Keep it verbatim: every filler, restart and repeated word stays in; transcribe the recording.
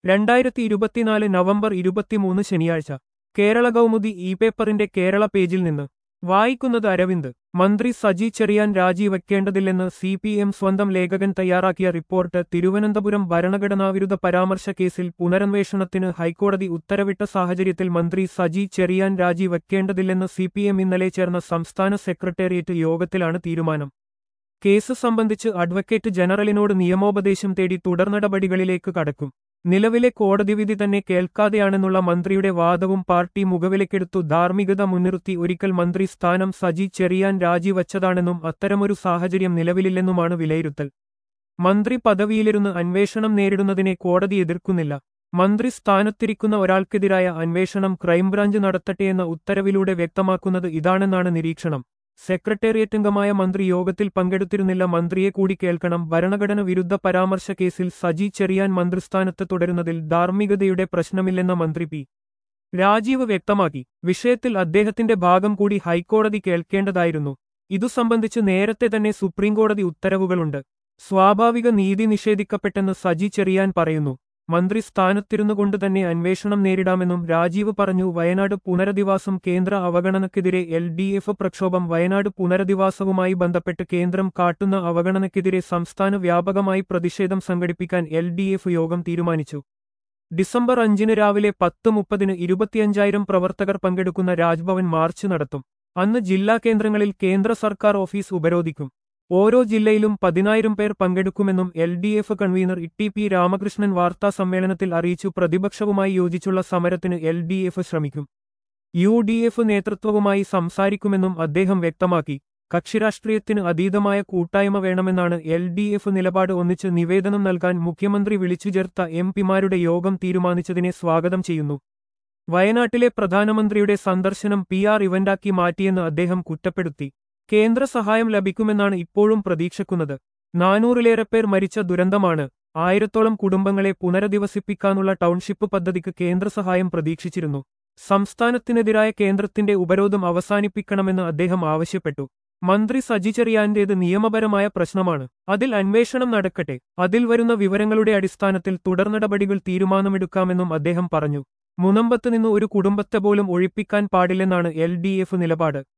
രണ്ടായിരത്തി ഇരുപത്തിനാല് നവംബർ ഇരുപത്തിമൂന്ന് ശനിയാഴ്ച കേരള കൗമുദി ഇ പേപ്പറിന്റെ കേരള പേജിൽ നിന്ന് വായിക്കുന്നത് അരവിന്ദ്. മന്ത്രി സജി ചെറിയാൻ രാജിവെക്കേണ്ടതില്ലെന്ന് സി പി എം സ്വന്തം ലേഖകൻ തയ്യാറാക്കിയ റിപ്പോർട്ട്. തിരുവനന്തപുരം ഭരണഘടനാവിരുദ്ധ പരാമർശ കേസിൽ പുനരന്വേഷണത്തിന് ഹൈക്കോടതി ഉത്തരവിട്ട സാഹചര്യത്തിൽ മന്ത്രി സജി ചെറിയാൻ രാജിവെക്കേണ്ടതില്ലെന്ന് സി പി എം ഇന്നലെ ചേർന്ന സംസ്ഥാന സെക്രട്ടേറിയറ്റ് യോഗത്തിലാണ് തീരുമാനം. കേസ് സംബന്ധിച്ച് അഡ്വക്കേറ്റ് ജനറലിനോട് നിയമോപദേശം തേടി തുടർനടപടികളിലേക്ക് കടക്കും. നിലവിലെ കോടതിവിധി തന്നെ കേൾക്കാതെയാണെന്നുള്ള മന്ത്രിയുടെ വാദവും പാർട്ടി മുഖവിലക്കെടുത്തു. ധാർമ്മികത മുൻനിർത്തി ഒരിക്കൽ മന്ത്രി സ്ഥാനം സജി ചെറിയാൻ രാജിവച്ചതാണെന്നും അത്തരമൊരു സാഹചര്യം നിലവിലില്ലെന്നുമാണ് വിലയിരുത്തൽ. മന്ത്രി പദവിയിലിരുന്ന് അന്വേഷണം നേരിടുന്നതിനെ കോടതി എതിർക്കുന്നില്ല. മന്ത്രി സ്ഥാനത്തിരിക്കുന്ന ഒരാൾക്കെതിരായ അന്വേഷണം ക്രൈംബ്രാഞ്ച് നടത്തട്ടെയെന്ന ഉത്തരവിലൂടെ വ്യക്തമാക്കുന്നത് ഇതാണെന്നാണ് നിരീക്ഷണം. സെക്രട്ടേറിയറ്റംഗമായ മന്ത്രി യോഗത്തിൽ പങ്കെടുത്തിരുന്നില്ല. മന്ത്രിയെ കൂടി കേൾക്കണം. ഭരണഘടന വിരുദ്ധ പരാമർശ കേസിൽ സജി ചെറിയാൻ മന്ത്രിസ്ഥാനത്ത് തുടരുന്നതിൽ ധാർമ്മികതയുടെ പ്രശ്നമില്ലെന്ന മന്ത്രി പി രാജീവ് വ്യക്തമാക്കി. വിഷയത്തിൽ അദ്ദേഹത്തിന്റെ ഭാഗം കൂടി ഹൈക്കോടതി കേൾക്കേണ്ടതായിരുന്നു. ഇതു സംബന്ധിച്ച് നേരത്തെ തന്നെ സുപ്രീംകോടതി ഉത്തരവുകളുണ്ട്. സ്വാഭാവിക നീതി നിഷേധിക്കപ്പെട്ടെന്ന് സജി ചെറിയാൻ പറയുന്നു. മന്ത്രി സ്ഥാനത്തിരുന്നുകൊണ്ട് തന്നെ അന്വേഷണം നേരിടാമെന്നും രാജീവ് പറഞ്ഞു. വയനാട് പുനരധിവാസം കേന്ദ്ര അവഗണനയ്ക്കെതിരെ എൽ ഡി എഫ് പ്രക്ഷോഭം. വയനാട് പുനരധിവാസവുമായി ബന്ധപ്പെട്ട് കേന്ദ്രം കാട്ടുന്ന അവഗണനയ്ക്കെതിരെ സംസ്ഥാന വ്യാപകമായി പ്രതിഷേധം സംഘടിപ്പിക്കാൻ എൽ ഡി എഫ് യോഗം തീരുമാനിച്ചു. ഡിസംബർ അഞ്ചിന് രാവിലെ പത്ത് മുപ്പതിന് ഇരുപത്തിയഞ്ചായിരം പ്രവർത്തകർ പങ്കെടുക്കുന്ന രാജ്ഭവൻ മാർച്ച് നടത്തും. അന്ന് ജില്ലാ കേന്ദ്രങ്ങളിൽ കേന്ദ്ര സർക്കാർ ഓഫീസ് ഉപരോധിക്കും. ഓരോ ജില്ലയിലും പതിനായിരം പേർ പങ്കെടുക്കുമെന്നും L D F convener E P Ramakrishnan വാർത്താ സമ്മേളനത്തിൽ അറിയിച്ചു. പ്രതിപക്ഷവുമായി യോജിച്ചുള്ള സമരത്തിന് എൽ ഡി എഫ് ശ്രമിക്കും. യു ഡി എഫ് നേതൃത്വവുമായി സംസാരിക്കുമെന്നും അദ്ദേഹം വ്യക്തമാക്കി. കക്ഷിരാഷ്ട്രീയത്തിന് അതീതമായ കൂട്ടായ്മ വേണമെന്നാണ് എൽ ഡി എഫ് നിലപാട്. ഒന്നിച്ച് നിവേദനം നൽകാൻ മുഖ്യമന്ത്രി വിളിച്ചുചേർത്ത എം പിമാരുടെ യോഗം തീരുമാനിച്ചതിനെ സ്വാഗതം ചെയ്യുന്നു. വയനാട്ടിലെ പ്രധാനമന്ത്രിയുടെ സന്ദർശനം പി ആർ ഇവന്റാക്കി മാറ്റിയെന്ന് അദ്ദേഹം കുറ്റപ്പെടുത്തി. കേന്ദ്ര സഹായം ലഭിക്കുമെന്നാണ് ഇപ്പോഴും പ്രതീക്ഷിക്കുന്നത്. നാനൂറിലേറെ പേർ മരിച്ച ദുരന്തമാണ്. ആയിരത്തോളം കുടുംബങ്ങളെ പുനരധിവസിപ്പിക്കാനുള്ള ടൗൺഷിപ്പ് പദ്ധതിക്ക് കേന്ദ്ര സഹായം പ്രതീക്ഷിച്ചിരുന്നു. സംസ്ഥാനത്തിനെതിരായ കേന്ദ്രത്തിന്റെ ഉപരോധം അവസാനിപ്പിക്കണമെന്ന് അദ്ദേഹം ആവശ്യപ്പെട്ടു. മന്ത്രി സജി ചെറിയാന്റേത് നിയമപരമായ പ്രശ്നമാണ്. അതിൽ അന്വേഷണം നടക്കട്ടെ. അതിൽ വരുന്ന വിവരങ്ങളുടെ അടിസ്ഥാനത്തിൽ തുടർനടപടികൾ തീരുമാനമെടുക്കാമെന്നും അദ്ദേഹം പറഞ്ഞു. മുനമ്പത്ത് നിന്ന് ഒരു കുടുംബത്തെ പോലും ഒഴിപ്പിക്കാൻ പാടില്ലെന്നാണ് എൽ ഡി എഫ് നിലപാട്.